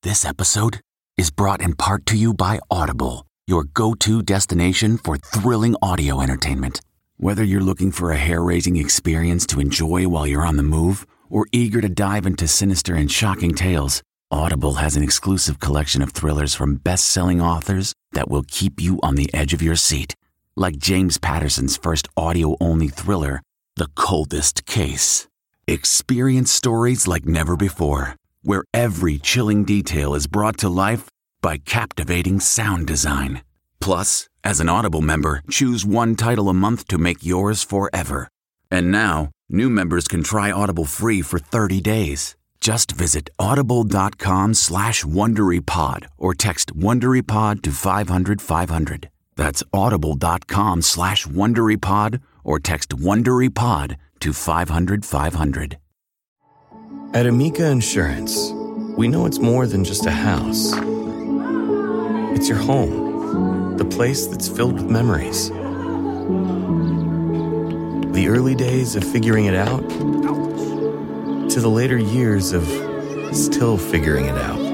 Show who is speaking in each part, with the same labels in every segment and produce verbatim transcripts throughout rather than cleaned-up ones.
Speaker 1: This episode is brought in part to you by Audible, your go-to destination for thrilling audio entertainment. Whether you're looking for a hair-raising experience to enjoy while you're on the move or eager to dive into sinister and shocking tales, Audible has an exclusive collection of thrillers from best-selling authors that will keep you on the edge of your seat. Like James Patterson's first audio-only thriller, The Coldest Case. Experience stories like never before, where every chilling detail is brought to life by captivating sound design. Plus, as an Audible member, choose one title a month to make yours forever. And now, new members can try Audible free for thirty days. Just visit audible.com slash WonderyPod or text WonderyPod to five hundred five hundred. That's audible.com slash WonderyPod or text WonderyPod to five hundred five hundred.
Speaker 2: At Amica Insurance, we know it's more than just a house. It's your home, the place that's filled with memories. The early days of figuring it out to the later years of still figuring it out.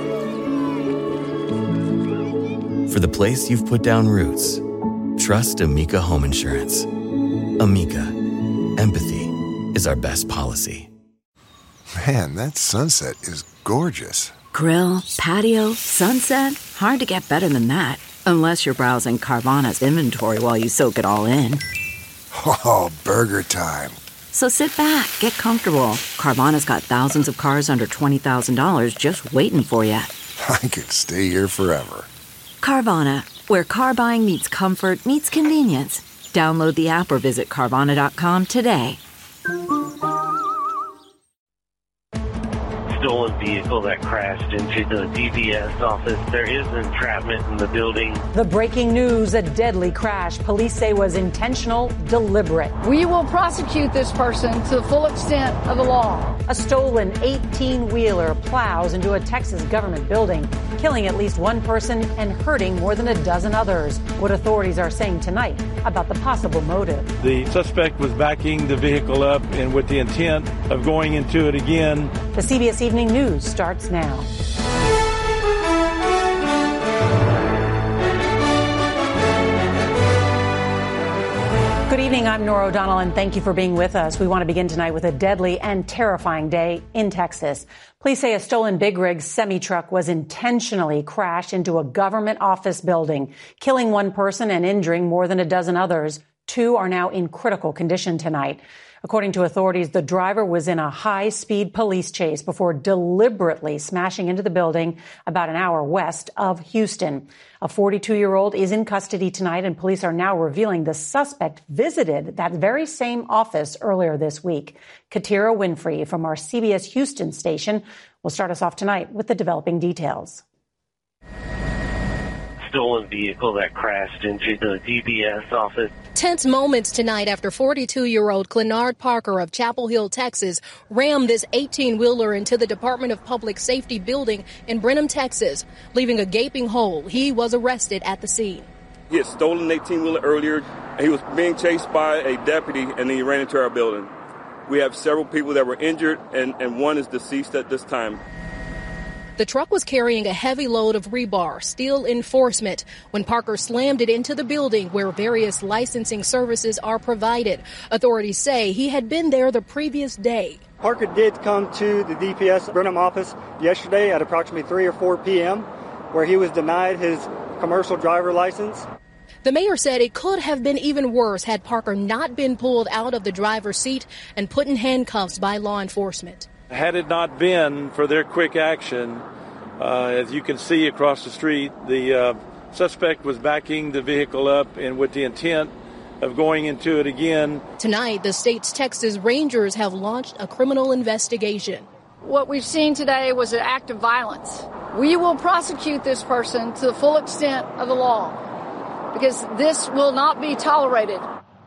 Speaker 2: For the place you've put down roots, trust Amica Home Insurance. Amica, empathy is our best policy.
Speaker 3: Man, that sunset is gorgeous.
Speaker 4: Grill, patio, sunset. Hard to get better than that. Unless you're browsing Carvana's inventory while you soak it all in.
Speaker 3: Oh, burger time.
Speaker 4: So sit back, get comfortable. Carvana's got thousands of cars under twenty thousand dollars just waiting for you.
Speaker 3: I could stay here forever.
Speaker 4: Carvana, where car buying meets comfort meets convenience. Download the app or visit Carvana dot com today.
Speaker 5: Stolen vehicle that crashed into the D B S office. There is entrapment in the building.
Speaker 6: The breaking news, a deadly crash. Police say was intentional, deliberate.
Speaker 7: We will prosecute this person to the full extent of the law.
Speaker 6: A stolen eighteen-wheeler plows into a Texas government building, killing at least one person and hurting more than a dozen others. What authorities are saying tonight about the possible motive.
Speaker 8: The suspect was backing the vehicle up and with the intent of going into it again.
Speaker 6: The C B S Evening News starts now. Good evening, I'm Norah O'Donnell, and thank you for being with us. We want to begin tonight with a deadly and terrifying day in Texas. Police say a stolen big rig semi-truck was intentionally crashed into a government office building, killing one person and injuring more than a dozen others. Two are now in critical condition tonight. According to authorities, the driver was in a high-speed police chase before deliberately smashing into the building about an hour west of Houston. A forty-two-year-old is in custody tonight, and police are now revealing the suspect visited that very same office earlier this week. Katira Winfrey from our C B S Houston station will start us off tonight with the developing details.
Speaker 5: Stolen vehicle that crashed into the D B S office.
Speaker 9: Tense moments tonight after forty-two-year-old Clenard Parker of Chapel Hill, Texas, rammed this eighteen-wheeler into the Department of Public Safety building in Brenham, Texas, leaving a gaping hole. He was arrested at the scene.
Speaker 10: He had stolen an eighteen-wheeler earlier. He was being chased by a deputy, and then he ran into our building. We have several people that were injured, and, and one is deceased at this time.
Speaker 9: The truck was carrying a heavy load of rebar, steel enforcement, when Parker slammed it into the building where various licensing services are provided. Authorities say he had been there the previous day.
Speaker 11: Parker did come to the D P S Brenham office yesterday at approximately three or four p.m., where he was denied his commercial driver license.
Speaker 9: The mayor said it could have been even worse had Parker not been pulled out of the driver's seat and put in handcuffs by law enforcement.
Speaker 8: Had it not been for their quick action, uh, as you can see across the street, the uh, suspect was backing the vehicle up and with the intent of going into it again.
Speaker 9: Tonight, the state's Texas Rangers have launched a criminal investigation.
Speaker 7: What we've seen today was an act of violence. We will prosecute this person to the full extent of the law, because this will not be tolerated.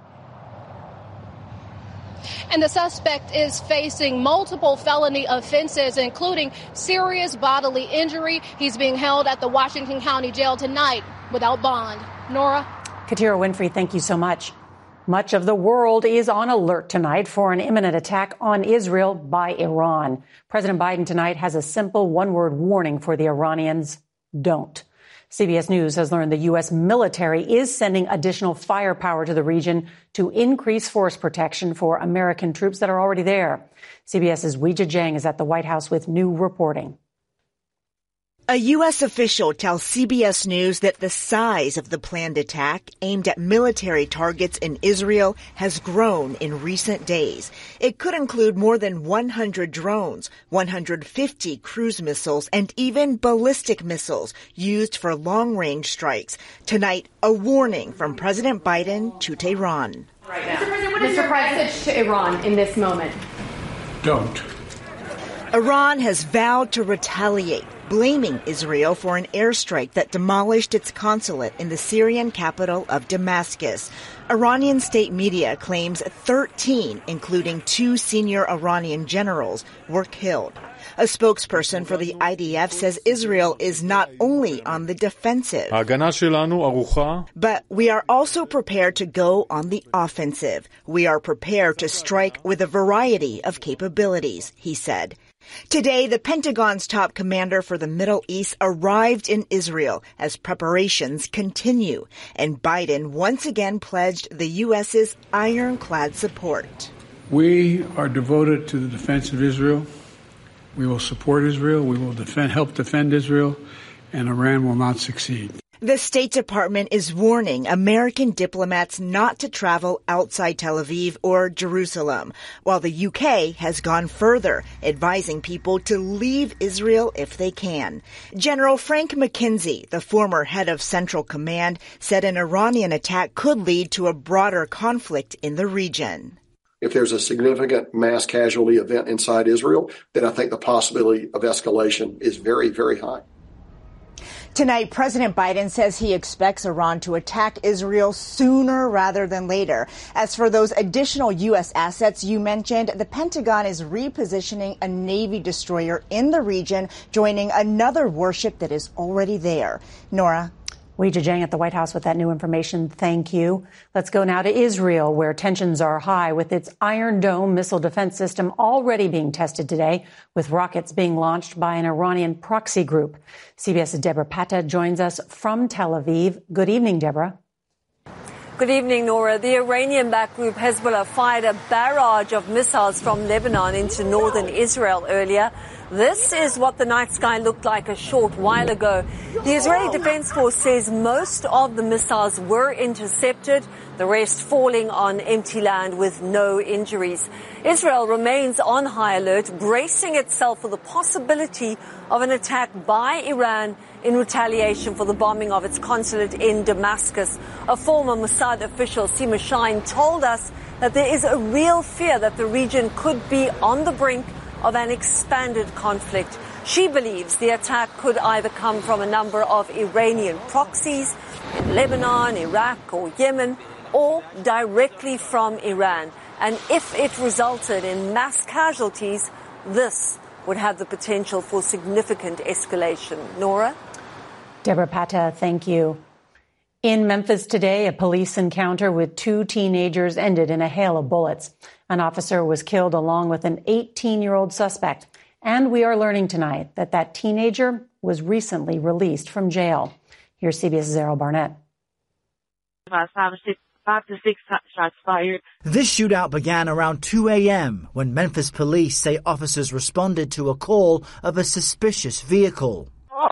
Speaker 9: And the suspect is facing multiple felony offenses, including serious bodily injury. He's being held at the Washington County Jail tonight without bond. Nora?
Speaker 6: Katira Winfrey, thank you so much. Much of the world is on alert tonight for an imminent attack on Israel by Iran. President Biden tonight has a simple one-word warning for the Iranians: don't. C B S News has learned the U S military is sending additional firepower to the region to increase force protection for American troops that are already there. CBS's Weijia Jiang is at the White House with new reporting.
Speaker 12: A U S official tells C B S News that the size of the planned attack aimed at military targets in Israel has grown in recent days. It could include more than one hundred drones, one hundred fifty cruise missiles, and even ballistic missiles used for long-range strikes. Tonight, a warning from President Biden to Tehran.
Speaker 13: Right now. Mister President, to Iran in this moment.
Speaker 14: Don't.
Speaker 12: Iran has vowed to retaliate, blaming Israel for an airstrike that demolished its consulate in the Syrian capital of Damascus. Iranian state media claims thirteen, including two senior Iranian generals, were killed. A spokesperson for the I D F says Israel is not only on the defensive, but we are also prepared to go on the offensive. We are prepared to strike with a variety of capabilities, he said. Today, the Pentagon's top commander for the Middle East arrived in Israel as preparations continue, and Biden once again pledged the U S's ironclad support.
Speaker 14: We are devoted to the defense of Israel. We will support Israel. We will defend, help defend Israel, and Iran will not succeed.
Speaker 12: The State Department is warning American diplomats not to travel outside Tel Aviv or Jerusalem, while the U K has gone further, advising people to leave Israel if they can. General Frank McKenzie, the former head of Central Command, said an Iranian attack could lead to a broader conflict in the region.
Speaker 15: If there's a significant mass casualty event inside Israel, then I think the possibility of escalation is very, very high.
Speaker 12: Tonight, President Biden says he expects Iran to attack Israel sooner rather than later. As for those additional U S assets you mentioned, the Pentagon is repositioning a Navy destroyer in the region, joining another warship that is already there. Nora.
Speaker 6: Weijia Jiang at the White House with that new information. Thank you. Let's go now to Israel, where tensions are high with its Iron Dome missile defense system already being tested today, with rockets being launched by an Iranian proxy group. CBS's Deborah Patta joins us from Tel Aviv. Good evening, Deborah.
Speaker 16: Good evening, Nora. The Iranian-backed group Hezbollah fired a barrage of missiles from Lebanon into northern Israel earlier. This is what the night sky looked like a short while ago. The Israeli Defense Force says most of the missiles were intercepted, the rest falling on empty land with no injuries. Israel remains on high alert, bracing itself for the possibility of an attack by Iran in retaliation for the bombing of its consulate in Damascus. A former Mossad official, Sima Shine, told us that there is a real fear that the region could be on the brink of an expanded conflict. She believes the attack could either come from a number of Iranian proxies in Lebanon, Iraq or Yemen, or directly from Iran. And if it resulted in mass casualties, this would have the potential for significant escalation. Nora?
Speaker 6: Deborah Patta, thank you. In Memphis today, a police encounter with two teenagers ended in a hail of bullets. An officer was killed along with an eighteen-year-old suspect. And we are learning tonight that that teenager was recently released from jail. Here's CBS's Errol Barnett.
Speaker 17: About five or six, five to six shots fired.
Speaker 18: This shootout began around two a.m. when Memphis police say officers responded to a call of a suspicious vehicle.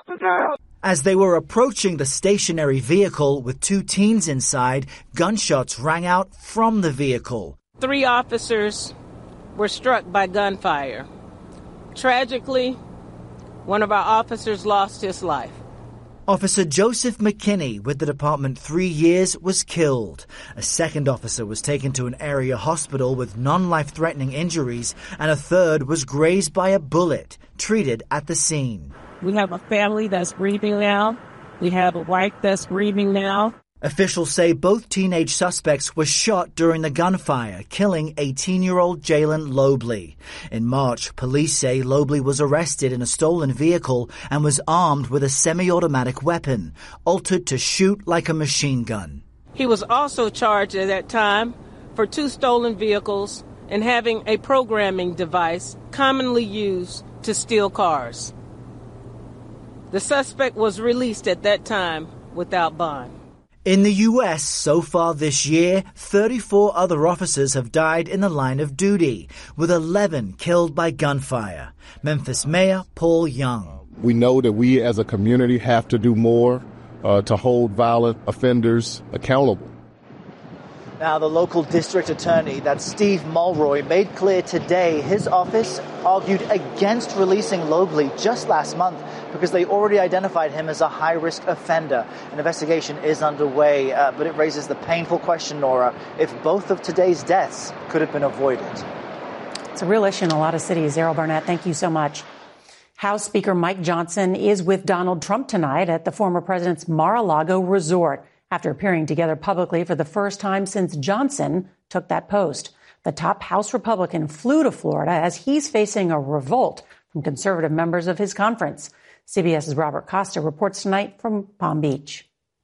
Speaker 18: As they were approaching the stationary vehicle with two teens inside, gunshots rang out from the vehicle.
Speaker 19: Three officers were struck by gunfire. Tragically, one of our officers lost his life.
Speaker 18: Officer Joseph McKinney, with the department three years, was killed. A second officer was taken to an area hospital with non-life-threatening injuries, and a third was grazed by a bullet, treated at the scene.
Speaker 19: We have a family that's grieving now. We have a wife that's grieving now.
Speaker 18: Officials say both teenage suspects were shot during the gunfire, killing eighteen-year-old Jalen Lobley. In March, police say Lobley was arrested in a stolen vehicle and was armed with a semi-automatic weapon, altered to shoot like a machine gun.
Speaker 19: He was also charged at that time for two stolen vehicles and having a programming device commonly used to steal cars. The suspect was released at that time without bond.
Speaker 18: In the U S so far this year, thirty-four other officers have died in the line of duty, with eleven killed by gunfire. Memphis Mayor Paul Young.
Speaker 20: We know that we as a community have to do more uh, to hold violent offenders accountable.
Speaker 18: Now, the local district attorney, that's Steve Mulroy, made clear today his office argued against releasing Lobley just last month because they already identified him as a high-risk offender. An investigation is underway, uh, but it raises the painful question, Nora, if both of today's deaths could have been avoided.
Speaker 6: It's a real issue in a lot of cities. Errol Barnett, thank you so much. House Speaker Mike Johnson is with Donald Trump tonight at the former president's Mar-a-Lago resort, after appearing together publicly for the first time since Johnson took that post. The top House Republican flew to Florida as he's facing a revolt from conservative members of his conference. CBS's Robert Costa reports tonight from Palm Beach.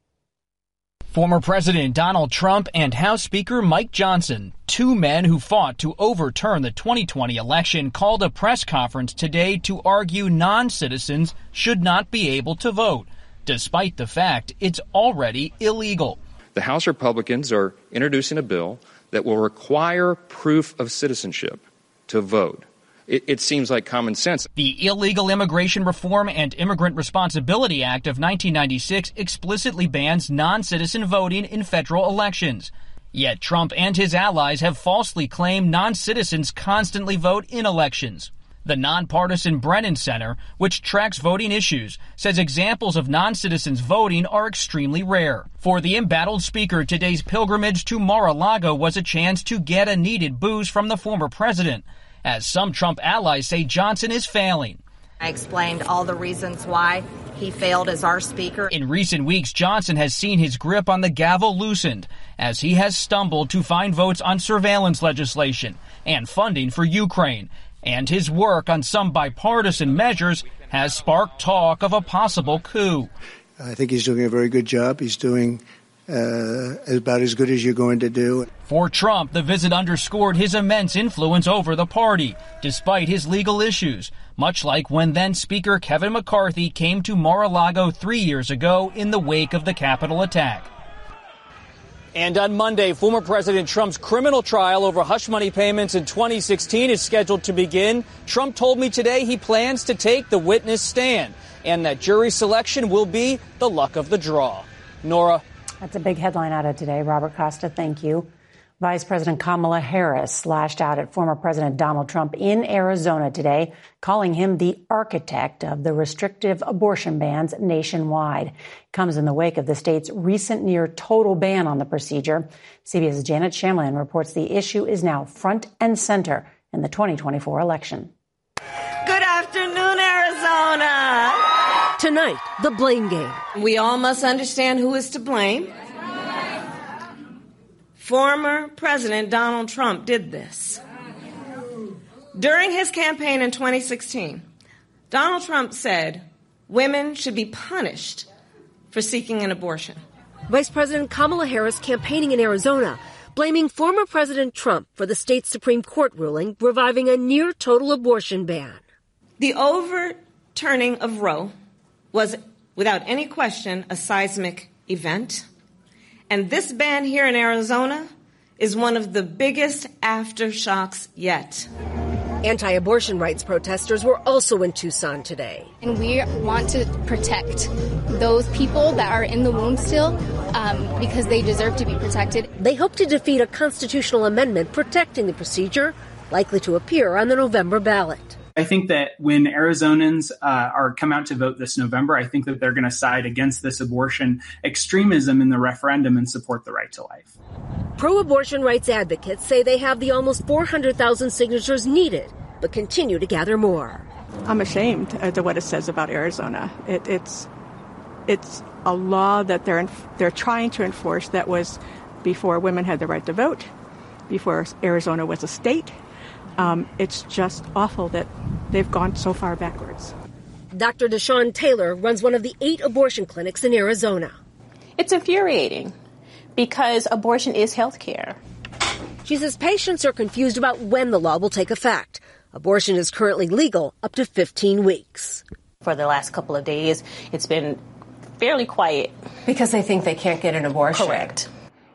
Speaker 21: Former President Donald Trump and House Speaker Mike Johnson, two men who fought to overturn the twenty twenty election, called a press conference today to argue non-citizens should not be able to vote, despite the fact it's already illegal.
Speaker 22: The House Republicans are introducing a bill that will require proof of citizenship to vote. It, it seems like common sense.
Speaker 21: The Illegal Immigration Reform and Immigrant Responsibility Act of nineteen ninety-six explicitly bans non-citizen voting in federal elections. Yet Trump and his allies have falsely claimed non-citizens constantly vote in elections. The nonpartisan Brennan Center, which tracks voting issues, says examples of non-citizens voting are extremely rare. For the embattled speaker, today's pilgrimage to Mar-a-Lago was a chance to get a needed boost from the former president, as some Trump allies say Johnson is failing.
Speaker 23: I explained all the reasons why he failed as our speaker.
Speaker 21: In recent weeks, Johnson has seen his grip on the gavel loosened as he has stumbled to find votes on surveillance legislation and funding for Ukraine. And his work on some bipartisan measures has sparked talk of a possible coup.
Speaker 24: I think he's doing a very good job. He's doing uh, about as good as you're going to do.
Speaker 21: For Trump, the visit underscored his immense influence over the party, despite his legal issues, much like when then Speaker Kevin McCarthy came to Mar-a-Lago three years ago in the wake of the Capitol attack.
Speaker 25: And on Monday, former President Trump's criminal trial over hush money payments in twenty sixteen is scheduled to begin. Trump told me today he plans to take the witness stand and that jury selection will be the luck of the draw. Nora.
Speaker 6: That's a big headline out of today. Robert Costa, thank you. Vice President Kamala Harris lashed out at former President Donald Trump in Arizona today, calling him the architect of the restrictive abortion bans nationwide. It comes in the wake of the state's recent near total ban on the procedure. CBS's Janet Shamlian reports the issue is now front and center in the twenty twenty-four election.
Speaker 26: Good afternoon, Arizona.
Speaker 27: Tonight, the blame game.
Speaker 26: We all must understand who is to blame. Former President Donald Trump did this. During his campaign in twenty sixteen, Donald Trump said women should be punished for seeking an abortion.
Speaker 27: Vice President Kamala Harris campaigning in Arizona, blaming former President Trump for the state's Supreme Court ruling reviving a near-total abortion ban.
Speaker 26: The overturning of Roe was, without any question, a seismic event. And this ban here in Arizona is one of the biggest aftershocks yet.
Speaker 27: Anti-abortion rights protesters were also in Tucson today.
Speaker 28: And we want to protect those people that are in the womb still um, because they deserve to be protected.
Speaker 27: They hope to defeat a constitutional amendment protecting the procedure, likely to appear on the November ballot.
Speaker 29: I think that when Arizonans uh, are come out to vote this November, I think that they're going to side against this abortion extremism in the referendum and support the right to life.
Speaker 27: Pro-abortion rights advocates say they have the almost four hundred thousand signatures needed, but continue to gather more.
Speaker 30: I'm ashamed at what it says about Arizona. It, it's it's a law that they're they're trying to enforce that was before women had the right to vote, before Arizona was a state. Um, it's just awful that they've gone so far backwards.
Speaker 27: Doctor Deshawn Taylor runs one of the eight abortion clinics in Arizona.
Speaker 31: It's infuriating because abortion is health care.
Speaker 27: She says patients are confused about when the law will take effect. Abortion is currently legal up to fifteen weeks.
Speaker 1: For the last couple of days, it's been fairly quiet.
Speaker 27: Because they think they can't get an abortion.
Speaker 1: Correct.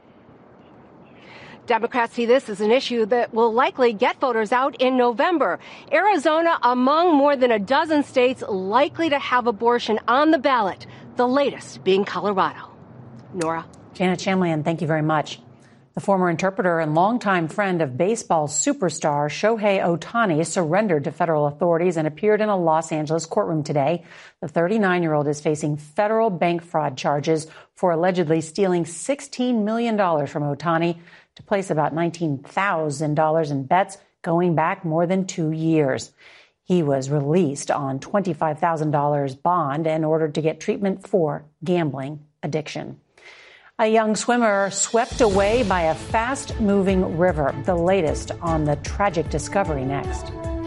Speaker 27: Democrats see this as an issue that will likely get voters out in November. Arizona among more than a dozen states likely to have abortion on the ballot, the latest being Colorado. Nora.
Speaker 6: Janet Shamlian, thank you very much. The former interpreter and longtime friend of baseball superstar Shohei Ohtani surrendered to federal authorities and appeared in a Los Angeles courtroom today. The thirty-nine-year-old is facing federal bank fraud charges for allegedly stealing sixteen million dollars from Ohtani to place about nineteen thousand dollars in bets going back more than two years. He was released on twenty-five thousand dollars bond and ordered to get treatment for gambling addiction. A young swimmer swept away by a fast-moving river. The latest on the tragic discovery next.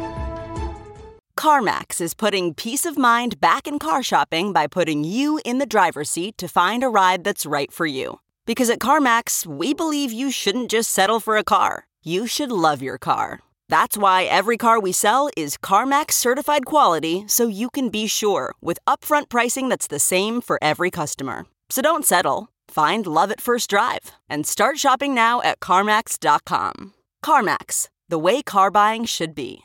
Speaker 2: CarMax is putting peace of mind back in car shopping by putting you in the driver's seat to find a ride that's right for you. Because at CarMax, we believe you shouldn't just settle for a car. You should love your car. That's why every car we sell is CarMax certified quality, so you can be sure with upfront pricing that's the same for every customer. So don't settle. Find love at first drive and start shopping now at CarMax dot com. CarMax, the way car buying should be.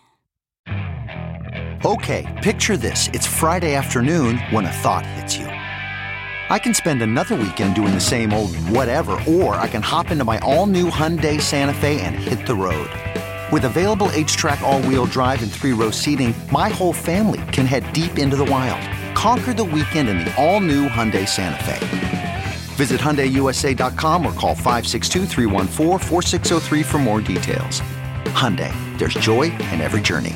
Speaker 3: Okay, picture this. It's Friday afternoon when a thought hits you. I can spend another weekend doing the same old whatever, or I can hop into my all-new Hyundai Santa Fe and hit the road. With available H-Track all-wheel drive and three-row seating, my whole family can head deep into the wild. Conquer the weekend in the all-new Hyundai Santa Fe. Visit Hyundai U S A dot com or call five six two, three one four, four six zero three for more details. Hyundai, there's joy in every journey.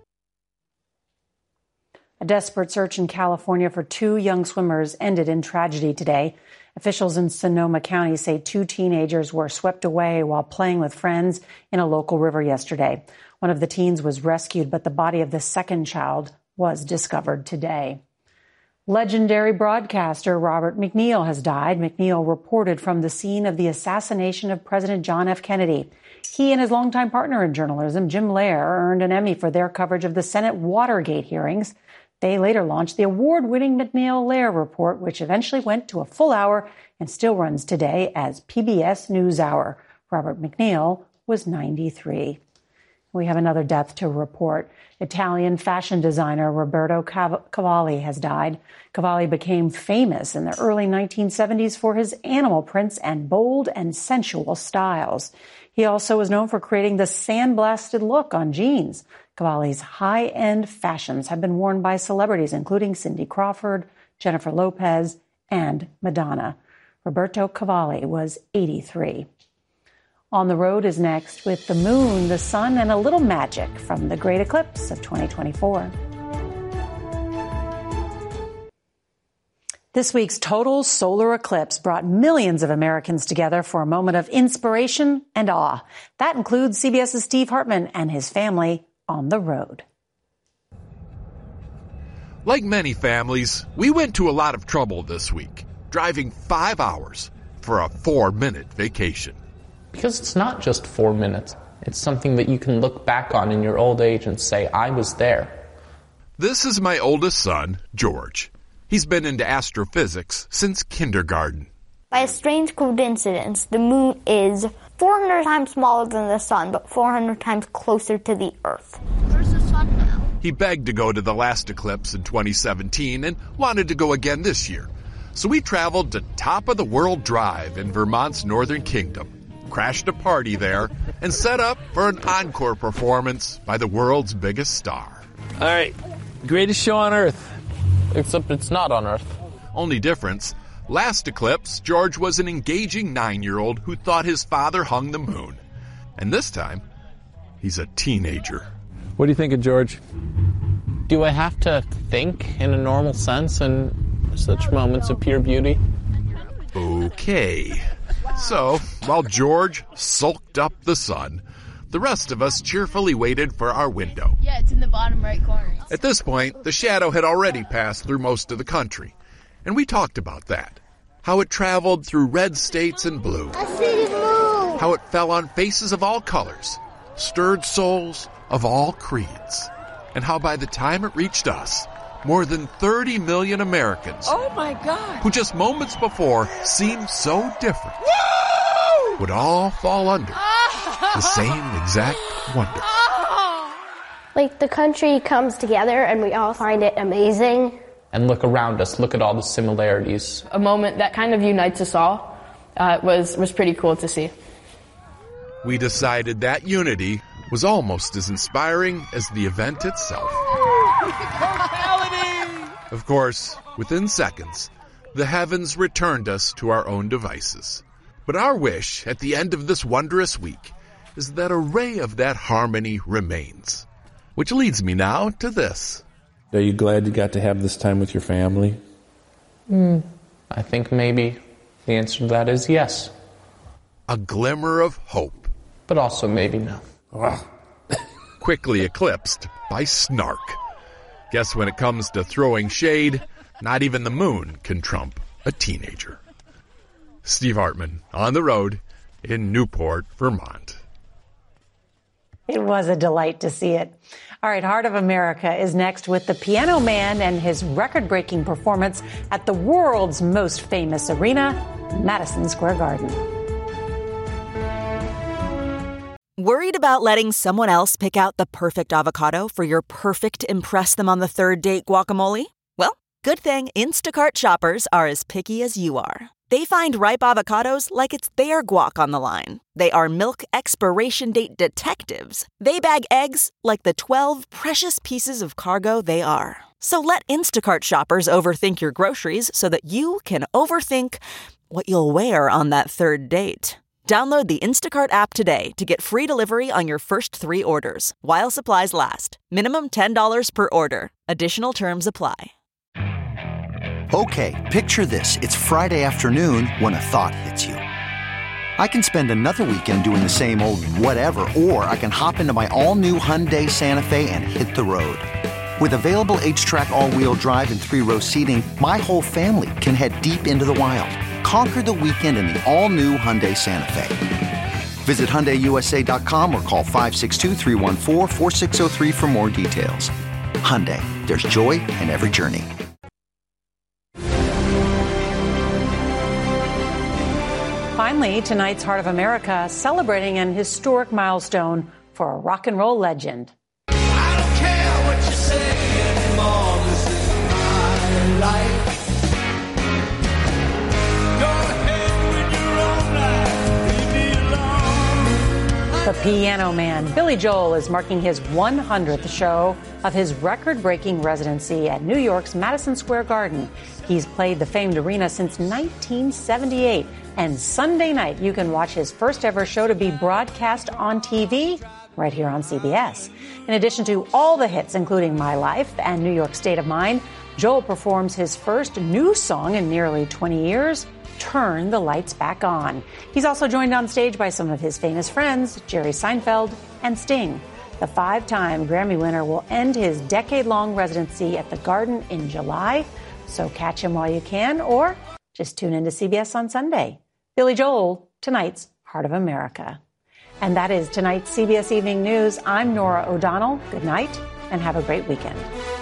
Speaker 6: A desperate search in California for two young swimmers ended in tragedy today. Officials in Sonoma County say two teenagers were swept away while playing with friends in a local river yesterday. One of the teens was rescued, but the body of the second child was discovered today. Legendary broadcaster Robert McNeil has died. McNeil reported from the scene of the assassination of President John F. Kennedy. He and his longtime partner in journalism, Jim Lehrer, earned an Emmy for their coverage of the Senate Watergate hearings. They later launched the award-winning McNeil-Lehrer Report, which eventually went to a full hour and still runs today as P B S NewsHour. Robert McNeil was ninety-three. We have another death to report. Italian fashion designer Roberto Cavalli has died. Cavalli became famous in the early nineteen seventies for his animal prints and bold and sensual styles. He also was known for creating the sandblasted look on jeans. Cavalli's high-end fashions have been worn by celebrities including Cindy Crawford, Jennifer Lopez, and Madonna. Roberto Cavalli was eighty-three. On the Road is next with the moon, the sun, and a little magic from the great eclipse of twenty twenty-four. This week's total solar eclipse brought millions of Americans together for a moment of inspiration and awe. That includes CBS's Steve Hartman and his family on the road.
Speaker 4: Like many families, we went to a lot of trouble this week, driving five hours for a four-minute vacation.
Speaker 5: Because it's not just four minutes. It's something that you can look back on in your old age and say, I was there.
Speaker 4: This is my oldest son, George. He's been into astrophysics since kindergarten.
Speaker 7: By a strange coincidence, the moon is four hundred times smaller than the sun, but four hundred times closer to the Earth. Where's the sun now?
Speaker 4: He begged to go to the last eclipse in twenty seventeen and wanted to go again this year. So we traveled to Top of the World Drive in Vermont's Northern Kingdom, crashed a party there, and set up for an encore performance by the world's biggest star.
Speaker 5: All right, greatest show on Earth. Except it's not on Earth.
Speaker 4: Only difference, last eclipse, George was an engaging nine-year-old who thought his father hung the moon. And this time, he's a teenager.
Speaker 5: What do you think of George? Do I have to think in a normal sense in such moments of pure beauty?
Speaker 4: Okay. So, while George sulked up the sun, the rest of us cheerfully waited for our window.
Speaker 7: Yeah, it's in the bottom right corner.
Speaker 4: At this point, the shadow had already passed through most of the country, and we talked about that. How it traveled through red states and blue.
Speaker 7: I see the
Speaker 4: how it fell on faces of all colors, stirred souls of all creeds, and how by the time it reached us, more than thirty million Americans,
Speaker 19: oh my God,
Speaker 4: who just moments before seemed so different, Woo! would all fall under the same exact wonder.
Speaker 8: Like, the country comes together and we all find it amazing.
Speaker 5: And look around us, look at all the similarities.
Speaker 9: A moment that kind of unites us all uh, was, was pretty cool to see.
Speaker 4: We decided that unity was almost as inspiring as the event itself. Of course, within seconds, the heavens returned us to our own devices. But our wish at the end of this wondrous week is that a ray of that harmony remains. Which leads me now to this.
Speaker 10: Are you glad you got to have this time with your family?
Speaker 5: Mm, I think maybe the answer to that is yes.
Speaker 4: A glimmer of hope.
Speaker 5: But also maybe no.
Speaker 4: Quickly eclipsed by snark. Guess when it comes to throwing shade, not even the moon can trump a teenager. Steve Hartman, on the road in Newport, Vermont.
Speaker 6: It was a delight to see it. All right, Heart of America is next with the Piano Man and his record-breaking performance at the world's most famous arena, Madison Square Garden.
Speaker 2: Worried about letting someone else pick out the perfect avocado for your perfect impress-them-on-the-third-date guacamole? Well, good thing Instacart shoppers are as picky as you are. They find ripe avocados like it's their guac on the line. They are milk expiration date detectives. They bag eggs like the twelve precious pieces of cargo they are. So let Instacart shoppers overthink your groceries so that you can overthink what you'll wear on that third date. Download the Instacart app today to get free delivery on your first three orders, while supplies last. Minimum ten dollars per order. Additional terms apply.
Speaker 3: Okay, picture this. It's Friday afternoon when a thought hits you. I can spend another weekend doing the same old whatever, or I can hop into my all-new Hyundai Santa Fe and hit the road. With available H-Track all-wheel drive and three-row seating, my whole family can head deep into the wild. Conquer the weekend in the all-new Hyundai Santa Fe. Visit Hyundai U S A dot com or call five six two, three one four, four six zero three for more details. Hyundai, there's joy in every journey.
Speaker 6: Finally, tonight's Heart of America celebrating an historic milestone for a rock and roll legend.
Speaker 11: I don't care what you say anymore. This is my life. Go ahead with your own life. Leave me alone.
Speaker 6: The Piano Man, Billy Joel, is marking his one hundredth show of his record-breaking residency at New York's Madison Square Garden. He's played the famed arena since nineteen seventy-eight, and Sunday night you can watch his first ever show to be broadcast on T V right here on C B S. In addition to all the hits, including My Life and New York State of Mind, Joel performs his first new song in nearly twenty years, Turn the Lights Back On. He's also joined on stage by some of his famous friends, Jerry Seinfeld and Sting. The five-time Grammy winner will end his decade-long residency at the Garden in July. So catch him while you can, or just tune in to C B S on Sunday. Billy Joel, tonight's Heart of America. And that is tonight's C B S Evening News. I'm Norah O'Donnell. Good night, and have a great weekend.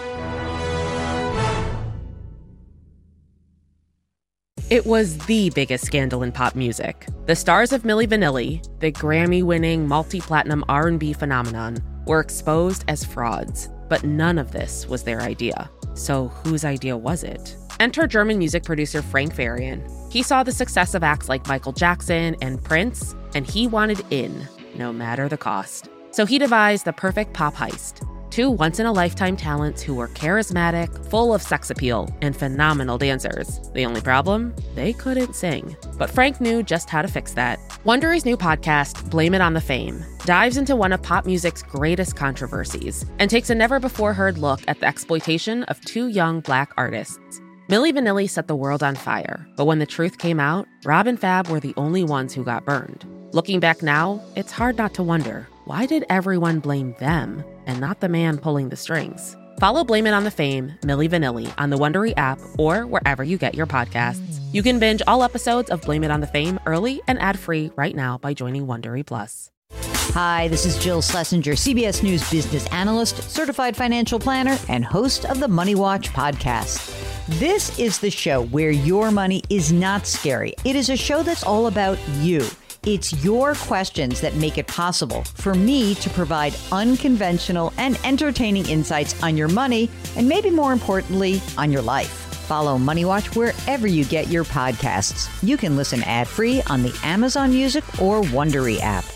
Speaker 12: It was the biggest scandal in pop music. The stars of Milli Vanilli, the Grammy-winning multi-platinum R and B phenomenon, were exposed as frauds. But none of this was their idea. So whose idea was it? Enter German music producer Frank Farian. He saw the success of acts like Michael Jackson and Prince, and he wanted in, no matter the cost. So he devised the perfect pop heist. Two once-in-a-lifetime talents who were charismatic, full of sex appeal, and phenomenal dancers. The only problem? They couldn't sing. But Frank knew just how to fix that. Wondery's new podcast, Blame It on the Fame, dives into one of pop music's greatest controversies and takes a never-before-heard look at the exploitation of two young Black artists. Milli Vanilli set the world on fire, but when the truth came out, Rob and Fab were the only ones who got burned. Looking back now, it's hard not to wonder, why did everyone blame them and not the man pulling the strings? Follow Blame It on the Fame, Milli Vanilli, on the Wondery app or wherever you get your podcasts. You can binge all episodes of Blame It on the Fame early and ad-free right now by joining Wondery Plus.
Speaker 13: Hi, this is Jill Schlesinger, C B S News business analyst, certified financial planner, and host of the Money Watch podcast. This is the show where your money is not scary. It is a show that's all about you. It's your questions that make it possible for me to provide unconventional and entertaining insights on your money, and maybe more importantly, on your life. Follow Money Watch wherever you get your podcasts. You can listen ad-free on the Amazon Music or Wondery app.